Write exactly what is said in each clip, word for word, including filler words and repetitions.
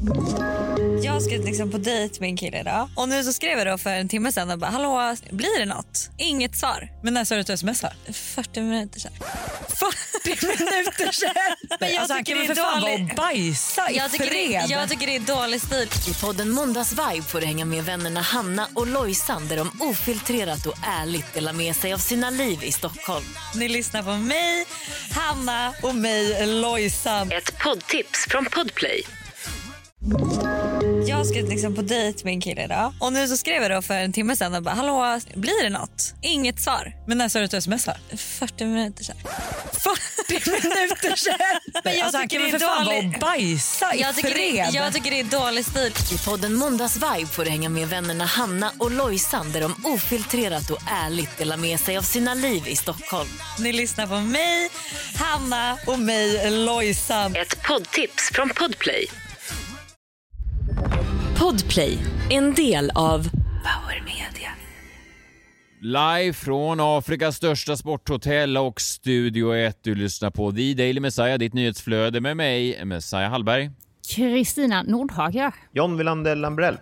Jag ska liksom på dejt med en kille idag. Och nu så skrev jag då för en timme sedan och bara, hallå, blir det något? Inget svar. Men när sa du att du smsar? fyrtio minuter sedan. fyrtio minuter sedan? Men jag alltså, han tycker kan det väl är för fan dålig- vara och bajsa i Jag tycker, fred. det, jag tycker det är dålig stil. I podden Måndagsvibe får du hänga med vännerna Hanna och Lojsan där de ofiltrerat och ärligt delar med sig av sina liv i Stockholm. Ni lyssnar på mig, Hanna och mig, Lojsan. Ett poddtips från Podplay. Jag ska liksom på dejt med en kille idag. Och nu så skrev jag då för en timme sedan och bara, hallå, blir det något? Inget svar. Men när sa du att du smsar? fyrtio minuter sedan. fyrtio minuter sedan? Men jag alltså, han tycker kan det väl är för fan vara dålig- och bajsa i Jag tycker, fred. det, jag tycker det är dålig stil. I podden Måndagsvibe får du hänga med vännerna Hanna och Lojsan där de ofiltrerat och ärligt delar med sig av sina liv i Stockholm. Ni lyssnar på mig, Hanna och mig, Lojsan. Ett poddtips från Podplay. Podplay, en del av Power Media. Live från Afrikas största sporthotell och Studio ett. Du lyssnar på The Daily Messiah, ditt nyhetsflöde med mig, Messiah Hallberg. Kristina Nordhager. John Wilander Lambrell.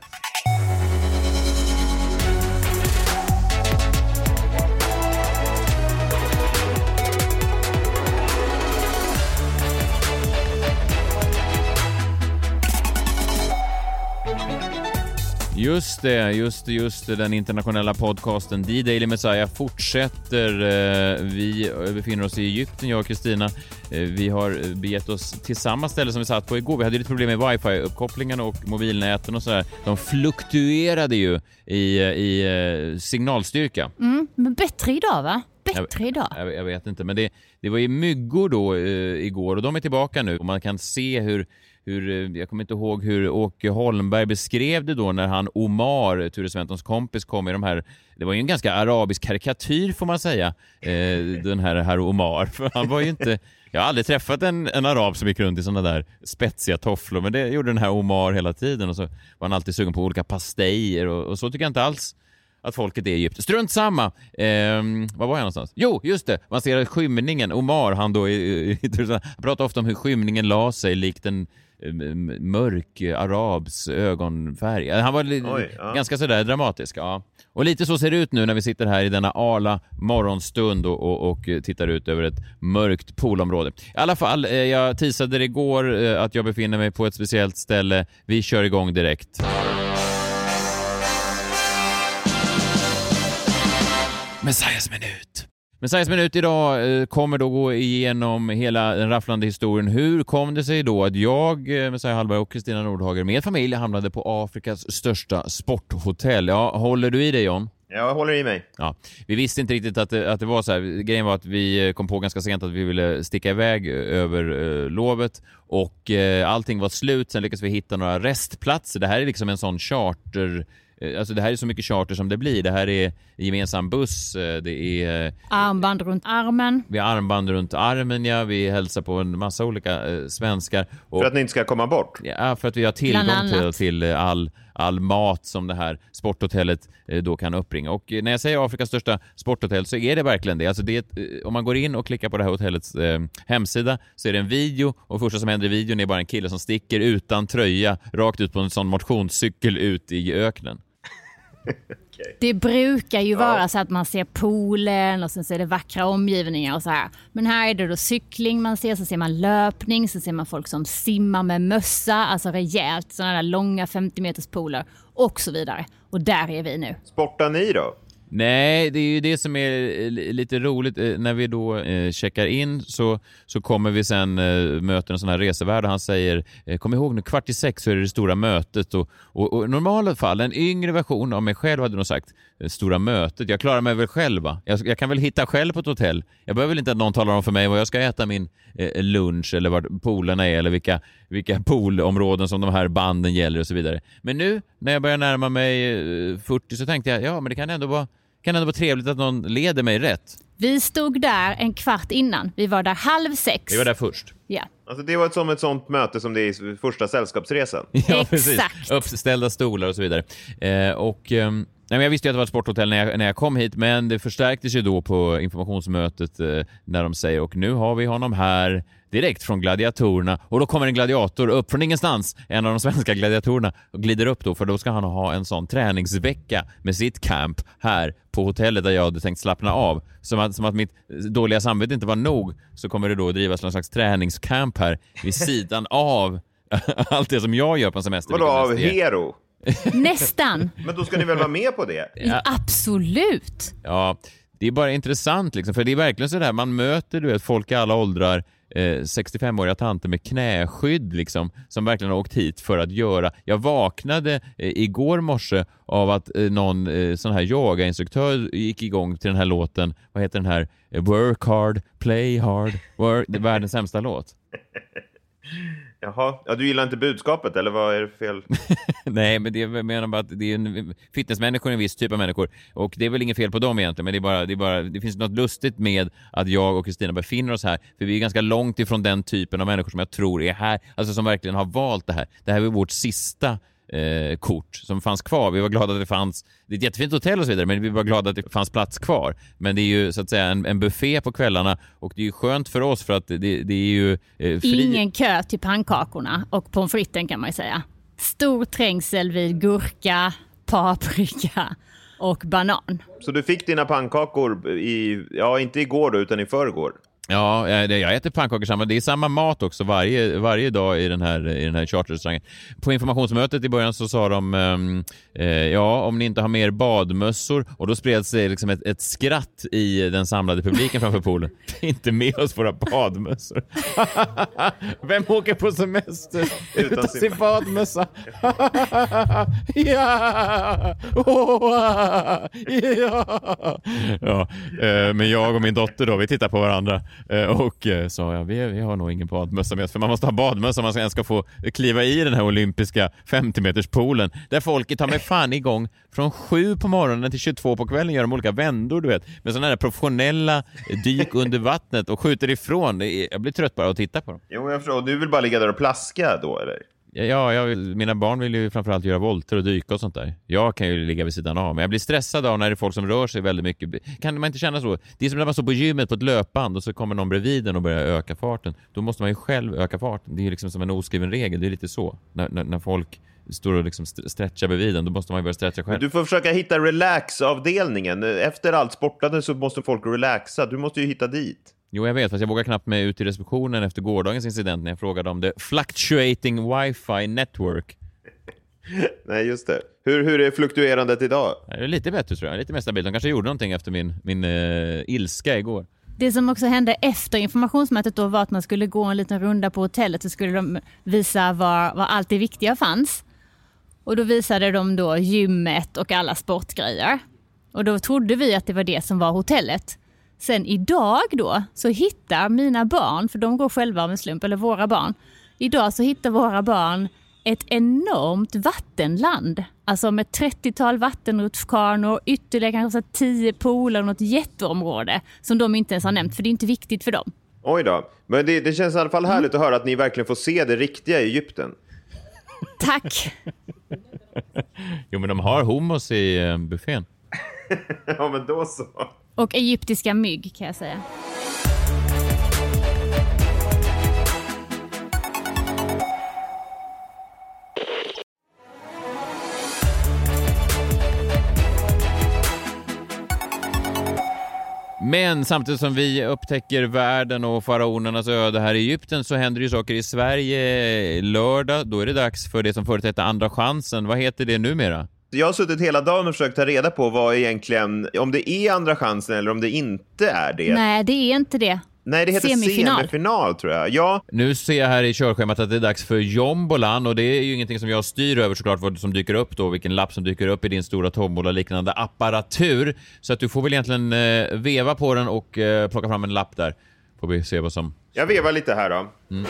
Just det, just det, just det. Den internationella podcasten The Daily Messiah fortsätter. Vi befinner oss i Egypten, jag och Kristina. Vi har begett oss till samma ställe som vi satt på igår. Vi hade lite problem med wifi-uppkopplingen och mobilnäten och sådär. De fluktuerade ju i, i signalstyrka. Mm, men bättre idag va? Bättre jag, idag. Jag, jag vet inte, men det, det var ju myggor då eh, igår och de är tillbaka nu. Och man kan se hur... Hur, jag kommer inte ihåg hur Åke Holmberg beskrev det då när han Omar, Ture Sventons kompis, kom i de här, det var ju en ganska arabisk karikatyr får man säga, eh, den här herr Omar, för han var ju inte, jag har aldrig träffat en, en arab som gick runt i sådana där spetsiga tofflor, men det gjorde den här Omar hela tiden och så var han alltid sugen på olika pastejer och, och så tycker jag inte alls att folket är i Egypten. Strunt samma. Eh, vad var jag någonstans? Jo, just det. Man ser skymningen. Omar, han då i, i, i, han pratar ofta om hur skymningen la sig likt en mörk arabs ögonfärg. Han var li- Oj, ja. ganska sådär dramatisk. Ja. Och lite så ser det ut nu när vi sitter här i denna arla morgonstund och, och, och tittar ut över ett mörkt poolområde. I alla fall, eh, jag teasade igår eh, att jag befinner mig på ett speciellt ställe. Vi kör igång direkt. Messiahs minut. Messiahs minut idag eh, kommer då gå igenom hela den rafflande historien. Hur kom det sig då att jag, eh, Messiah Hallberg och Kristina Nordhager med familj hamnade på Afrikas största sporthotell? Ja, håller du i dig, John? Jag håller i mig. Ja, vi visste inte riktigt att det, att det var så här. Grejen var att vi kom på ganska sent att vi ville sticka iväg över eh, lovet och eh, allting var slut. Sen lyckades vi hitta några restplatser. Det här är liksom en sån charter... Alltså det här är så mycket charter som det blir. Det här är gemensam buss, det är... Armband runt armen. Vi har armband runt armen, ja. Vi hälsar på en massa olika eh, svenskar. Och, För att ni inte ska komma bort? Ja, för att vi har tillgång till, till all, all mat som det här sporthotellet eh, då kan uppbringa. Och när jag säger Afrikas största sporthotell så är det verkligen det. Alltså det är ett, eh, om man går in och klickar på det här hotellets eh, hemsida så är det en video. Och första som händer i videon är bara en kille som sticker utan tröja rakt ut på en sån motionscykel ut i öknen. Okay. Det brukar ju Ja. vara så att man ser poolen och sen så är det vackra omgivningar och så här. Men här är det då cykling man ser, så ser man löpning, så ser man folk som simmar med mössa, alltså rejält, sådana där långa femtio meters pooler och så vidare. Och där är vi nu. Sportar ni då? Nej, det är ju det som är lite roligt. När vi då eh, checkar in så, så kommer vi sen eh, möta en sån här resevärd och han säger, eh, kom ihåg nu, kvart i sex så är det det stora mötet och, och, och i normala fall, en yngre version av mig själv hade nog sagt eh, stora mötet. Jag klarar mig väl själv va? Jag, jag kan väl hitta själv på ett hotell. Jag behöver väl inte att någon talar om för mig vad jag ska äta min eh, lunch eller var poolerna är eller vilka, vilka poolområden som de här banden gäller och så vidare. Men nu när jag börjar närma mig eh, fyrtio så tänkte jag, ja men det kan ändå vara kan ändå vara trevligt att någon leder mig rätt. Vi stod där en kvart innan. Vi var där halv sex. Vi var där först. Ja. Alltså det var ett, som ett sånt möte som det är i första sällskapsresan. Ja, precis. Exakt. Uppställda stolar och så vidare. Eh, och eh, Nej, men jag visste ju att det var ett sporthotell när jag, när jag kom hit, men det förstärktes ju då på informationsmötet eh, när de säger och nu har vi honom här direkt från gladiatorerna och då kommer en gladiator upp från ingenstans, en av de svenska gladiatorerna och glider upp då för då ska han ha en sån träningsvecka med sitt camp här på hotellet där jag hade tänkt slappna av. Som att, som att mitt dåliga samvete inte var nog så kommer det då drivas någon slags träningscamp här vid sidan av allt det som jag gör på en semester. Vadå av Hero? Nästan. Men då ska ni väl vara med på det? Ja. Absolut. Ja, det är bara intressant liksom, för det är verkligen så där man möter du vet, folk i alla åldrar, eh, sextiofem-åriga tanter med knäskydd liksom, som verkligen har åkt hit för att göra. Jag vaknade eh, igår morse av att eh, någon eh, sån här yogainstruktör gick igång till den här låten, vad heter den här? Eh, Work hard, play hard, work, det är världens sämsta låt. Jaha, ja, du gillar inte budskapet eller vad är det fel? Nej, men det jag menar bara att det är en fitnessmänniskor, en viss typ av människor och det är väl inget fel på dem egentligen, men det är bara det är bara det finns något lustigt med att jag och Kristina befinner oss här för vi är ganska långt ifrån den typen av människor som jag tror är här, alltså som verkligen har valt det här. Det här är vårt sista Eh, kort som fanns kvar. Vi var glada att det fanns, det är ett jättefint hotell och så vidare, men vi var glada att det fanns plats kvar. Men det är ju så att säga en, en buffé på kvällarna och det är ju skönt för oss för att det, det är ju eh, fri... Ingen kö till pannkakorna och pommes fritesen kan man ju säga. Stor trängsel vid gurka, paprika och banan. Så du fick dina pannkakor i, ja inte igår då utan i förrgår? Ja, jag äter pannkakor samma. Det är samma mat också varje, varje dag i den här, i den här charterrestaurangen. På informationsmötet i början så sa de um, eh, ja, om ni inte har mer badmössor och då spreds det liksom ett, ett skratt i den samlade publiken framför poolen. Inte med oss våra badmössor. Vem åker på semester utan, utan sin badmössa? Ja! Oh, ja! Ja, eh, men jag och min dotter då, vi tittar på varandra. Och sa jag, vi, vi har nog ingen badmössa med oss. För man måste ha badmössa om man ens ska få kliva i den här olympiska femtio meters poolen. Där folket tar med fan igång från sju på morgonen till tjugotvå på kvällen. Gör de olika vändor, du vet. Med sådana här professionella dyk under vattnet och skjuter ifrån. Jag blir trött bara att titta på dem. Jo, jag förstår. Du vill bara ligga där och plaska då, eller? Ja, jag vill, mina barn vill ju framförallt göra volter och dyka och sånt där. Jag kan ju ligga vid sidan av, men jag blir stressad av när det är folk som rör sig väldigt mycket. Kan man inte känna så? Det är som när man står på gymmet på ett löpband och så kommer någon bredvid den och börjar öka farten. Då måste man ju själv öka farten. Det är ju liksom som en oskriven regel, det är lite så. När, när, när folk står och liksom stretchar bredvid den, då måste man ju börja stretcha själv. Du får försöka hitta relax-avdelningen. Efter allt sportande så måste folk relaxa. Du måste ju hitta dit. Jo, jag vet, fast jag vågar knappt mig ut i receptionen efter gårdagens incident när jag frågade om det fluctuating wifi network. Nej, just det. Hur, hur är fluktuerandet idag? Det är lite bättre tror jag, lite mer stabilt. De kanske gjorde någonting efter min, min uh, ilska igår. Det som också hände efter informationsmötet då var att man skulle gå en liten runda på hotellet så skulle de visa var, var allt det viktiga fanns. Och då visade de då gymmet och alla sportgrejer. Och då trodde vi att det var det som var hotellet. Sen idag då så hittar mina barn, för de går själva av en slump, eller våra barn. Idag så hittar våra barn ett enormt vattenland. Alltså med trettiotal vattenrutschkanor, ytterligare kanske tio pooler och något jätteområde som de inte ens har nämnt, för det är inte viktigt för dem. Oj då, men det, det känns i alla fall härligt mm. att höra att ni verkligen får se det riktiga i Egypten. Tack. Jo, men de har hummus i eh, buffén. Ja, men då så. Och egyptiska mygg kan jag säga. Men samtidigt som vi upptäcker världen och faraonernas öde här i Egypten så händer ju saker i Sverige lördag. Då är det dags för det som förut hette Andra chansen. Vad heter det numera? Jag har suttit hela dagen och försökt ta reda på vad egentligen, om det är Andra chansen eller om det inte är det. Nej, det är inte det. Nej, det heter semifinal, semifinal tror jag. Ja. Nu ser jag här i körschemat att det är dags för jombolan och det är ju ingenting som jag styr över såklart vad som dyker upp då, vilken lapp som dyker upp i din stora tombola liknande apparatur. Så att du får väl egentligen eh, veva på den och eh, plocka fram en lapp där. Får vi se vad som... Jag vevar lite här då. Mm.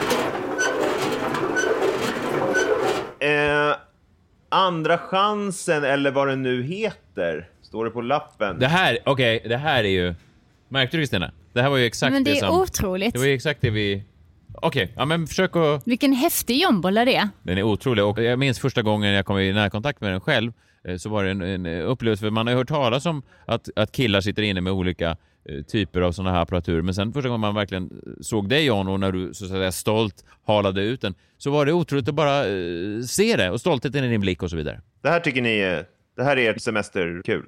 Eh, andra chansen eller vad det nu heter. Står det på lappen. Det här, okej, okay, det här är ju... Märkte du Kristina? Det här var ju exakt Men det, det är som... otroligt. Det var ju exakt det vi Okej, okay. Ja men försök att... Vilken häftig jombola det är. Den är otrolig och jag minns första gången jag kom i närkontakt med den själv så var det en, en upplevelse, för man har hört talas om att, att killar sitter inne med olika eh, typer av såna här apparatur, men sen första gången man verkligen såg dig, John, och när du så att säga stolt halade ut den, så var det otroligt att bara eh, se det och stoltheten i din blick och så vidare. Det här tycker ni är, det här är ert semesterkul.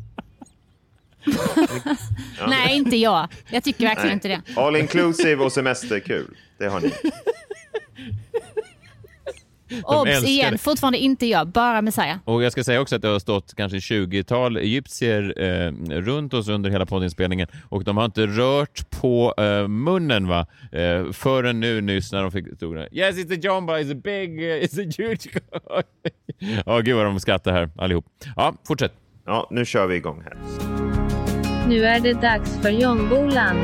Ja. Nej, inte jag. Jag tycker verkligen Nej. inte det. All inclusive och semesterkul. Det har ni. Obs igen, fortfarande inte jag, bara Messiah. Och jag ska säga också att det har stått kanske tjugotal egyptier eh, runt oss under hela poddinspelningen och de har inte rört på eh, munnen va eh, förrän nu nyss när de fick stora yes it's a jumbo, it's a big, uh, it's a huge ja oh, gud vad de skrattar här allihop. Ja, fortsätt. Ja, nu kör vi igång här. Nu är det dags för jombolan.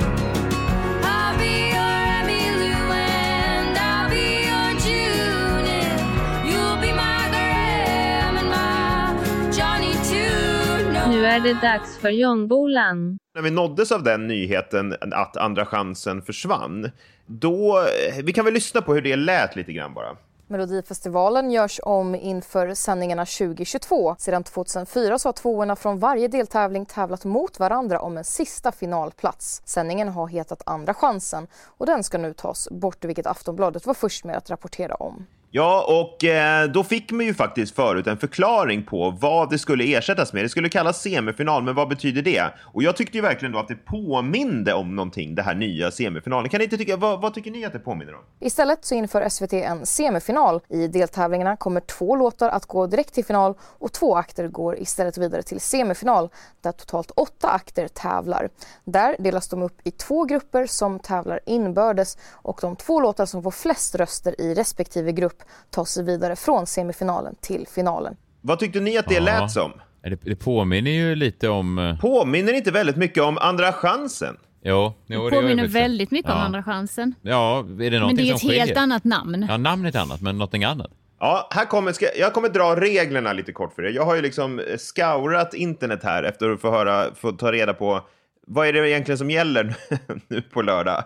Nu är det dags för jombolan. När vi nåddes av den nyheten att Andra chansen försvann, då, vi kan väl lyssna på hur det lät lite grann bara. Melodifestivalen görs om inför sändningarna tjugo tjugotvå. Sedan tjugohundrafyra så har tvåorna från varje deltävling tävlat mot varandra om en sista finalplats. Sändningen har hetat Andra chansen och den ska nu tas bort, vilket Aftonbladet var först med att rapportera om. Ja, och eh, då fick man ju faktiskt förut en förklaring på vad det skulle ersättas med. Det skulle kallas semifinal, men vad betyder det? Och jag tyckte ju verkligen då att det påminde om någonting, det här nya semifinalen. Kan ni inte tycka, vad, vad tycker ni att det påminner om? Istället så inför S V T en semifinal. I deltävlingarna kommer två låtar att gå direkt till final och två akter går istället vidare till semifinal, där totalt åtta akter tävlar. Där delas de upp i två grupper som tävlar inbördes och de två låtar som får flest röster i respektive grupp tar sig vidare från semifinalen till finalen. Vad tyckte ni att det ja. lät som? Det, det påminner ju lite om... Påminner inte väldigt mycket om Andra chansen? Jo, jo, det, det påminner väldigt mycket ja. om Andra chansen. Ja, är det någonting men det är ett som helt skiljer? annat namn. Ja, namnet är annat, men någonting annat. Ja, här kommer, ska, jag kommer dra reglerna lite kort för er. Jag har ju liksom scourat internet här efter att få höra, få ta reda på vad är det egentligen som gäller nu på lördag.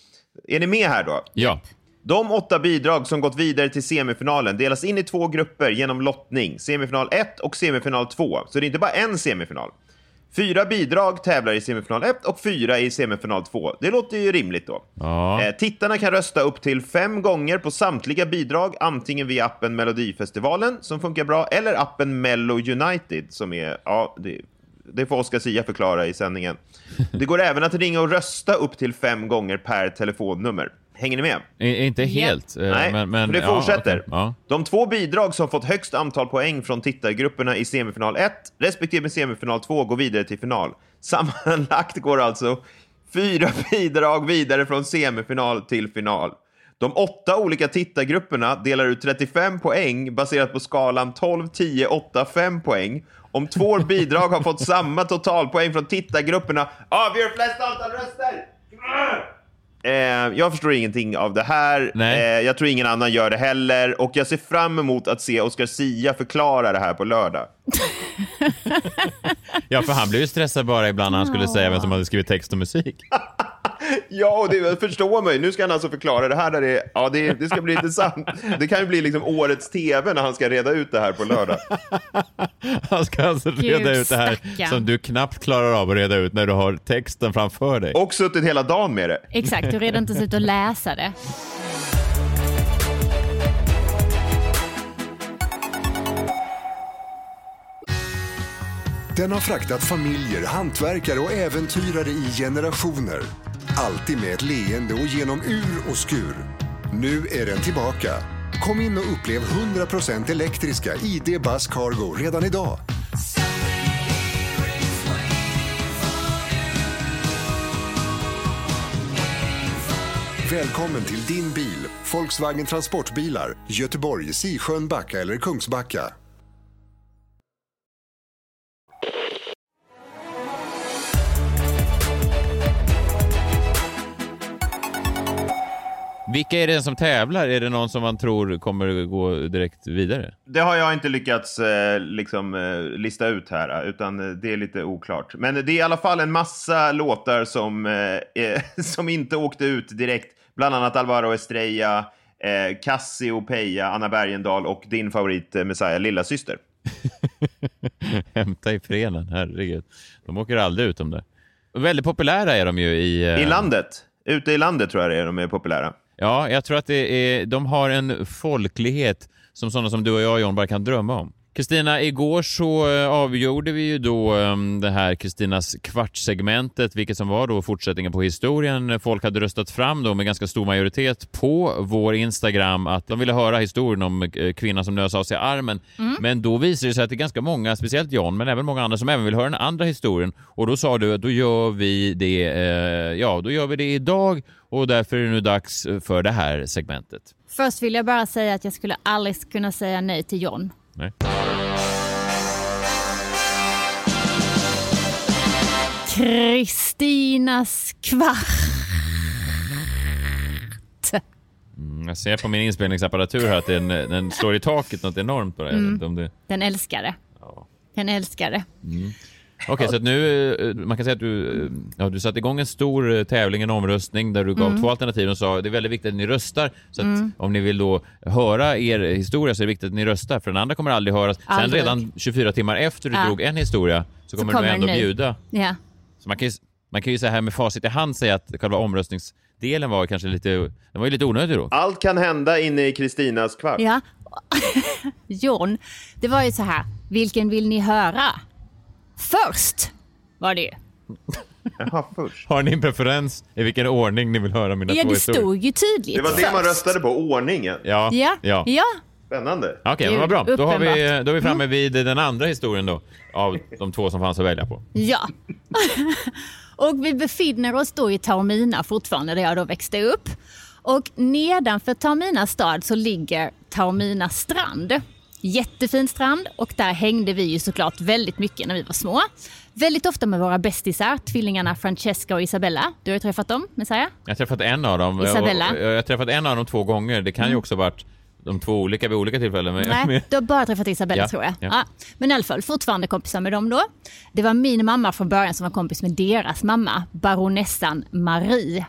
Är ni med här då? Ja. De åtta bidrag som gått vidare till semifinalen delas in i två grupper genom lottning. Semifinal ett och semifinal två. Så det är inte bara en semifinal. Fyra bidrag tävlar i semifinal ett och fyra i semifinal två. Det låter ju rimligt då. Ja. Eh, tittarna kan rösta upp till fem gånger på samtliga bidrag. Antingen via appen Melodifestivalen som funkar bra. Eller appen Mello United som är... Ja, det, det får Oscar Sia förklara i sändningen. Det går även att ringa och rösta upp till fem gånger per telefonnummer. Hänger ni med? I, inte helt. Yeah. Nej, men, men, för det fortsätter. Ja, okay. ja. De två bidrag som fått högst antal poäng från tittargrupperna i semifinal ett respektive semifinal två går vidare till final. Sammanlagt går alltså fyra bidrag vidare från semifinal till final. De åtta olika tittargrupperna delar ut trettiofem poäng baserat på skalan tolv, tio, åtta, fem poäng. Om två bidrag har fått samma totalpoäng från tittargrupperna avgör flest antal röster. Eh, jag förstår ingenting av det här. Eh, jag tror ingen annan gör det heller. Och jag ser fram emot att se Oscar Sia förklara det här på lördag. Ja, för han blev ju stressad bara ibland när han skulle säga vem som hade skrivit text och musik. Ja, och det förstår mig. Nu ska han alltså förklara det här där det, ja, det, det ska bli intressant. Det kan ju bli liksom årets tv när han ska reda ut det här på lördag. Han ska alltså reda Gud, ut det här stacka. Som du knappt klarar av att reda ut när du har texten framför dig. Och suttit hela dagen med det. Exakt, du redan inte suttit och läsa det. Den har fraktat familjer, hantverkare och äventyrare i generationer. Alltid med ett leende och genom ur och skur. Nu är den tillbaka. Kom in och upplev hundra procent elektriska I D Buzz Cargo redan idag. Välkommen till din bil. Volkswagen Transportbilar. Göteborg, Sisjön, Backa eller Kungsbacka. Vilka är det som tävlar? Är det någon som man tror kommer gå direkt vidare? Det har jag inte lyckats eh, liksom, eh, lista ut här, utan det är lite oklart. Men det är i alla fall en massa låtar som, eh, som inte åkte ut direkt. Bland annat Alvaro Estrella, eh, Cassiopeia, Anna Bergendahl och din favorit eh, Messiah, lilla syster. Hämta i freden, herregud. De åker aldrig ut om det. Väldigt populära är de ju i... Eh... I landet. Ute i landet tror jag det är, de är populära. Ja, jag tror att det är, de har en folklighet som sådana som du och jag, John, bara kan drömma om. Kristina, igår så avgjorde vi ju då um, det här Kristinas kvartssegmentet, vilket som var då fortsättningen på historien. Folk hade röstat fram då med ganska stor majoritet på vår Instagram att de ville höra historien om uh, kvinnan som nös av sig armen. Mm. Men då visade det sig att det är ganska många, speciellt John, men även många andra som även vill höra den andra historien. Och då sa du att då gör vi det, uh, ja, då gör vi det idag och därför är det nu dags för det här segmentet. Först vill jag bara säga att jag skulle aldrig kunna säga nej till John. Nej. Kristinas kvart. Mm, jag ser på min inspelningsapparatur här att den, den slår i taket något enormt på det. Mm. Om det... Den älskar det. Ja. Den älskar det. Mm. Okej, okay, så att nu, man kan säga att du, ja, du satte igång en stor tävling, en omröstning där du gav mm. två alternativ och sa att det är väldigt viktigt att ni röstar. Så att mm. om ni vill då höra er historia så är det viktigt att ni röstar. För den andra kommer aldrig höras. Aldrig. Sen redan tjugofyra timmar efter du ja. drog en historia så kommer, så kommer du ändå bjuda. Ja. Så man kan, ju, man kan ju så här med facit i hand säga att själva omröstningsdelen var kanske lite, den var ju lite onödig då. Allt kan hända inne i Kristinas kvart. Ja. John, det var ju så här. Vilken vill ni höra? Först var det. Jaha, först. Har ni en preferens i vilken ordning ni vill höra mina ja, två det historier? stod ju tydligt. Det var det först. man röstade på, ordningen. Ja, ja. ja. ja. Spännande. Okej, okay, vad bra. Då har vi, då är vi framme vid den andra historien då. Av de två som fanns att välja på. Ja. Och vi befinner oss då i Taormina fortfarande där jag då växte upp. Och nedanför Taormina stad så ligger Taormina strand. Jättefin strand och där hängde vi ju såklart väldigt mycket när vi var små. Väldigt ofta med våra bästisar, tvillingarna Francesca och Isabella. Du har ju träffat dem, Messiah? Jag har träffat en av dem. Isabella. Jag, jag har träffat en av dem två gånger. Det kan mm. ju också ha varit de två olika vid olika tillfällen. Men... Nej, du har bara träffat Isabella ja, tror jag. Ja. Ja. Men i alla fall, fortfarande kompisar med dem då. Det var min mamma från början som var kompis med deras mamma, baronessan Marie.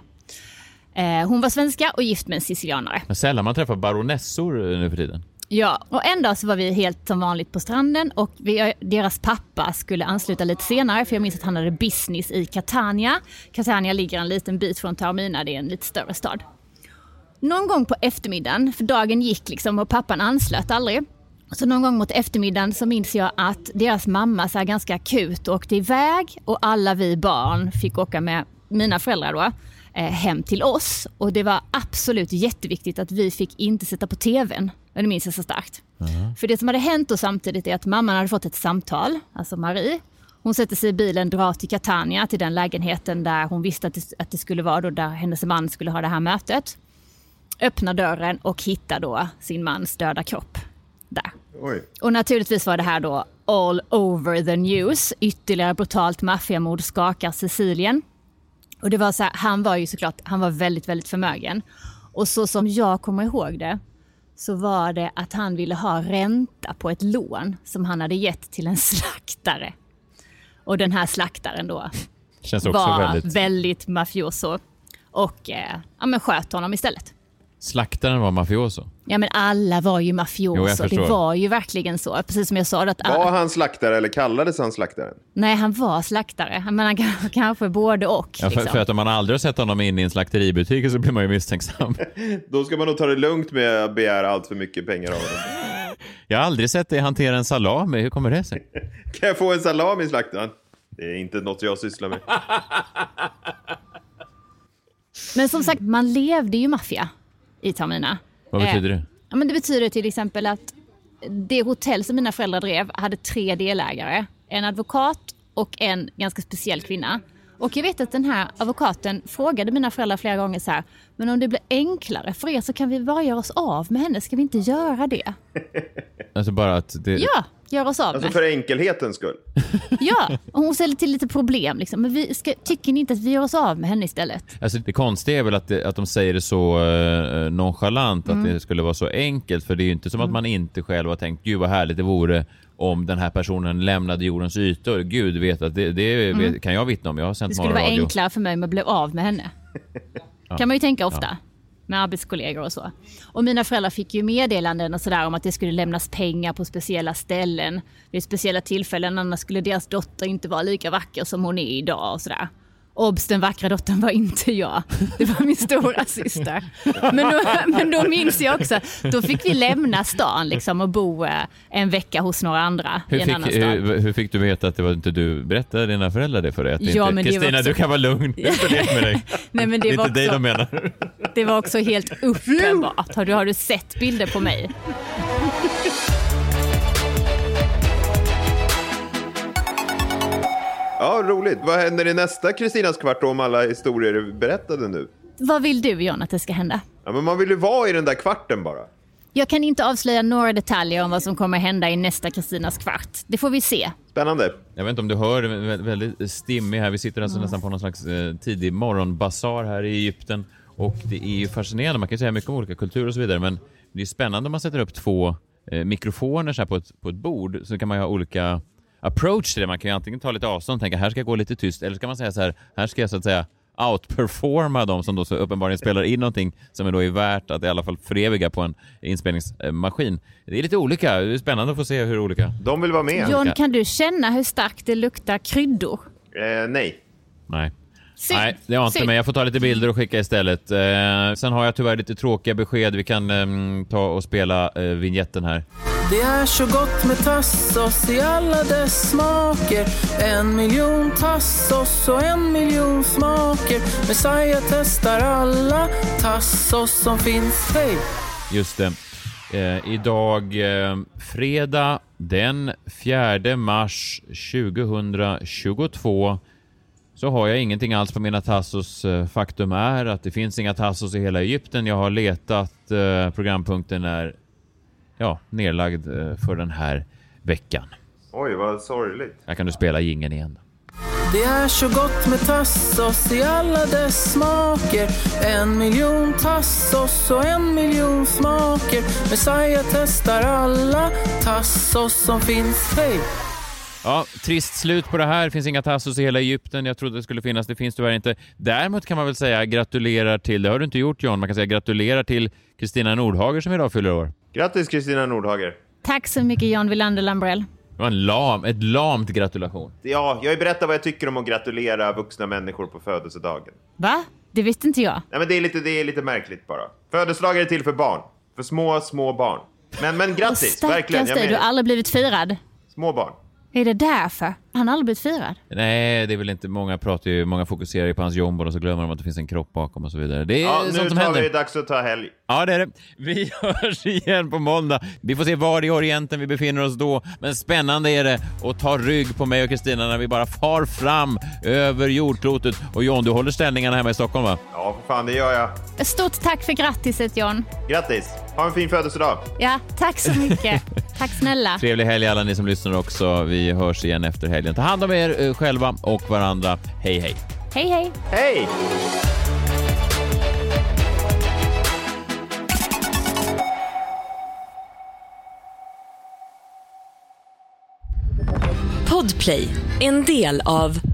Eh, hon var svenska och gift med en sicilianare. Men sällan man träffar baronessor nu för tiden. Ja, och en dag så var vi helt som vanligt på stranden och vi, deras pappa skulle ansluta lite senare för jag minns att han hade business i Catania. Catania ligger en liten bit från Taormina, det är en lite större stad. Någon gång på eftermiddagen, för dagen gick liksom och pappan anslöt aldrig. Så någon gång mot eftermiddagen så minns jag att deras mamma så här ganska akut åkte iväg och alla vi barn fick åka med mina föräldrar då. Hem till oss och det var absolut jätteviktigt att vi fick inte sätta på tvn. Det minns jag så starkt. Uh-huh. För det som hade hänt då samtidigt är att mamman hade fått ett samtal, alltså Marie. Hon sätter sig i bilen, drar till Catania, till den lägenheten där hon visste att det, att det skulle vara då där hennes man skulle ha det här mötet. Öppnar dörren och hittar då sin mans döda kropp där. Oj. Och naturligtvis var det här då all over the news. Ytterligare brutalt maffiamord skakar Sicilien. Och det var så här, han var ju såklart, han var väldigt, väldigt förmögen. Och så som jag kommer ihåg det så var det att han ville ha ränta på ett lån som han hade gett till en slaktare. Och den här slaktaren då känns också var väldigt... väldigt mafioso och eh, ja, men sköt honom istället. Slaktaren var mafioso? Ja, men alla var ju mafioso. Jo, det var ju verkligen så. Precis som jag sa. Att var han slaktare eller kallades han slaktaren? Nej, han var slaktare. Men han kanske både och. Ja, för, liksom. för att om man aldrig har sett honom in i en slakteributik så blir man ju misstänksam. Då ska man nog ta det lugnt med att begära allt för mycket pengar av honom. Jag har aldrig sett dig hantera en salami. Hur kommer det sig? Kan jag få en salami, slaktaren? Det är inte något jag sysslar med. Men som sagt, man levde ju maffia i Taormina. Vad betyder det? Ja, men det betyder till exempel att det hotell som mina föräldrar drev hade tre delägare. En advokat och en ganska speciell kvinna. Och jag vet att den här advokaten frågade mina föräldrar flera gånger så här: men om det blir enklare för er så kan vi bara göra oss av med henne. Ska vi inte göra det? Alltså bara att det... Ja, göra oss av alltså med. för enkelhetens skull. Ja, och hon ställer till lite problem liksom. Men vi ska, tycker ni inte att vi gör oss av med henne istället? Alltså det konstiga är väl att, det, att de säger det så uh, nonchalant, mm. att det skulle vara så enkelt. För det är ju inte som mm. att man inte själv har tänkt, gud vad härligt det vore om den här personen lämnade jordens ytor. Gud vet att det, det mm. vet, kan jag vittna om. Jag har sänt det skulle vara enklare för mig med att bli av med henne. Ja. Kan man ju tänka ofta. med arbetskollegor och så. Och mina föräldrar fick ju meddelanden och sådär om att det skulle lämnas pengar på speciella ställen vid speciella tillfällen, annars skulle deras dotter inte vara lika vacker som hon är idag och sådär. Obs, den vackra dottern var inte jag. Det var min stora syster. Men då, men då minns jag också, då fick vi lämna stan liksom och bo en vecka hos några andra hur i en fick, annan stad. Hur, hur fick du veta att det var inte du? Berättade dina föräldrar det för dig? Att det Ja, inte, men det Kristina, också... du kan vara lugn. Det är inte det med dig. Nej, men det, det är var inte dig också... de menar. Det var också helt uppenbart. Har du, har du sett bilder på mig? Ja, roligt. Vad händer i nästa Kristinas kvart om alla historier är berättade nu? Vad vill du, John, att det ska hända? Ja, men man vill ju vara i den där kvarten bara. Jag kan inte avslöja några detaljer om vad som kommer hända i nästa Kristinas kvart. Det får vi se. Spännande. Jag vet inte om du hör, väldigt stimmig här. Vi sitter alltså mm. nästan på någon slags eh, tidig morgonbasar här i Egypten. Och det är ju fascinerande. Man kan säga mycket om olika kulturer och så vidare. Men det är spännande om man sätter upp två eh, mikrofoner så här på, ett, på ett bord. Så kan man ju ha olika approach till det. Man kan ju antingen ta lite avstånd och tänka här ska jag gå lite tyst. Eller ska man säga så här, här ska jag så att säga outperforma dem som då så uppenbarligen spelar in någonting som är då är värt att i alla fall föreviga på en inspelningsmaskin. Det är lite olika. Det är spännande att få se hur olika. De vill vara med. John, kan du känna hur starkt det luktar kryddor? Eh, nej. Nej. Synd. Nej, det har inte, Synd. men jag får ta lite bilder och skicka istället. Eh, sen har jag tyvärr lite tråkiga besked. Vi kan eh, ta och spela eh, vignetten här. Det är så gott med tassos i alla dess smaker. En miljon tassos och en miljon smaker. Messiah testar alla tassos som finns. Hej! Just det. Eh, idag eh, fredag den fjärde mars tjugohundratjugotvå så har jag ingenting alls på mina tassos. Faktum är att det finns inga tassos i hela Egypten. Jag har letat. Eh, programpunkten är ja, nedlagd eh, för den här veckan. Oj, vad sorgligt. Här kan du spela jingeln igen. Det är så gott med tassos i alla dess smaker. En miljon tassos och en miljon smaker. Messiah testar alla tassos som finns. Hej! Ja, trist slut på det här. Det finns inga tassos i hela Egypten. Jag trodde det skulle finnas. Det finns tyvärr inte. Däremot kan man väl säga gratulerar till, det har du inte gjort John, man kan säga gratulerar till Kristina Nordhager som idag fyller år. Grattis Kristina Nordhager. Tack så mycket John Wilander Lambrell. Det var en lam, ett lamt gratulation. Ja, jag har ju berättat vad jag tycker om att gratulera vuxna människor på födelsedagen. Va? Det visste inte jag. Nej, men det är lite, det är lite märkligt bara. Födelsedagar är till för barn. För små, små barn. Men, men grattis, Åh, verkligen. Stackars dig, du har aldrig blivit firad. Små barn. Är det därför? Han har aldrig blivit firad. Nej, det är väl inte. Många pratar ju, många fokuserar ju på hans jobb och så glömmer de att det finns en kropp bakom och så vidare. Det är ja, sånt nu som tar händer. vi dags att ta helg. Ja, det är det. Vi hörs igen på måndag. Vi får se var i Orienten vi befinner oss då. Men spännande är det att ta rygg på mig och Kristina när vi bara far fram över jordklotet. Och John, du håller ställningarna hemma i Stockholm, va? Ja, för fan, det gör jag. Stort tack för grattiset, John. Grattis. Ha en fin födelsedag. Ja, tack så mycket. Tack snälla. Trevlig helg alla ni som lyssnar också. Vi hörs igen efter helgen. Ta hand om er eh, själva och varandra. Hej, hej. Hej, hej. Hej! Podplay, en del av